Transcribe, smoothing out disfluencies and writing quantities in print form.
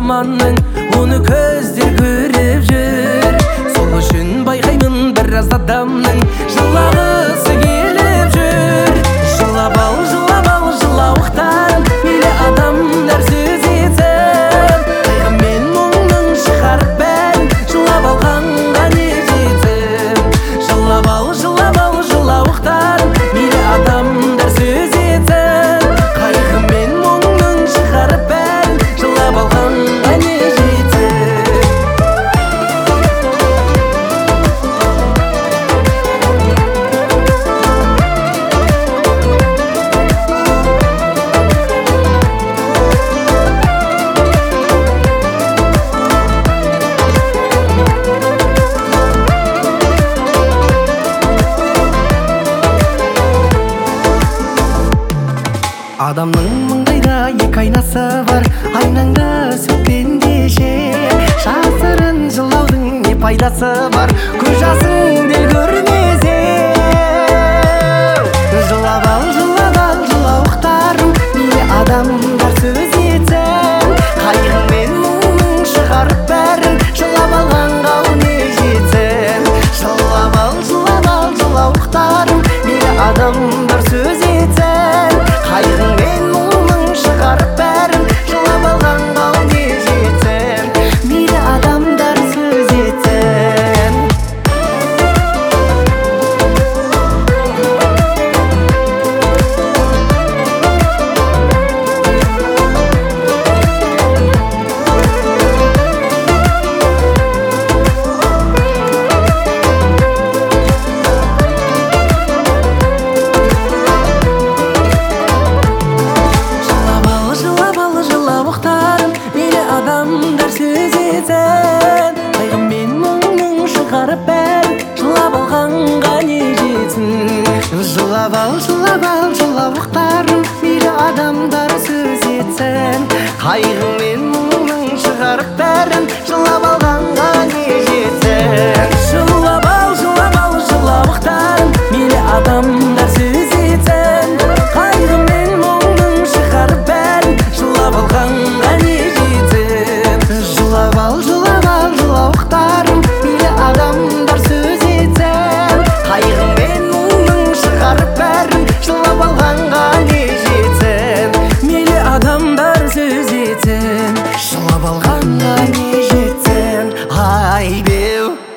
заманның, оны көздер көріп жүр. Сол үшін байқаймын біраз адамның жылағысы келіп жүр. Жылап ал, жылауықтан мейлі адамдар сөз етсін. Қайғы мен мұңның шығарып бәрін жылап алғанға не жетсін. Жылап ал, жылауықтан мейлі адамдар сөз етсін. Қайғы мен мұңның шығарып бәрін жылап алғанға не жетсін. Адамның маңдайда екі айнасы бар, айнаңды сөкпендеше. Жасырын жылаудың не пайдасы бар, көз жасың дел көрмесе. Жылап ал, жылауықтарым, мейлі адамдар сөз етсін. Қайғың мен мұңның шығарып бәрін жылап алғанға не жетсін. Жылап ал, жылауықтарым, мейлі адамдар сөз етсін. Қайғың мен мұңның шығарып бәрін жылап алғанға не жетсін. Мейлі адамдар сөз етсін. Адамдар сөз етсін. Қайғы мен мұңның шығарып бәрін жылап алғанға не жетсін. Жылап ал, жылауықтарым, мейлі адамдар сөз етсін. Қайғы мен мұңның шығарып бәрін жылап алғанға не жетсін. Жылап ал, жылауықтарым, мейлі адамдар сөз етсін. Қайғы мен мұңның шығарып бәрін жылап алғанға не жетсін. Жылап ал, жылауықтарым, мейлі адамдар сөз етсін. Қайғы мен мұңның шығарып бәрін жылап алғанға не жетсін. Мейлі адамдар сөз етсін. Жылап алғанға не жетсін. Ай беу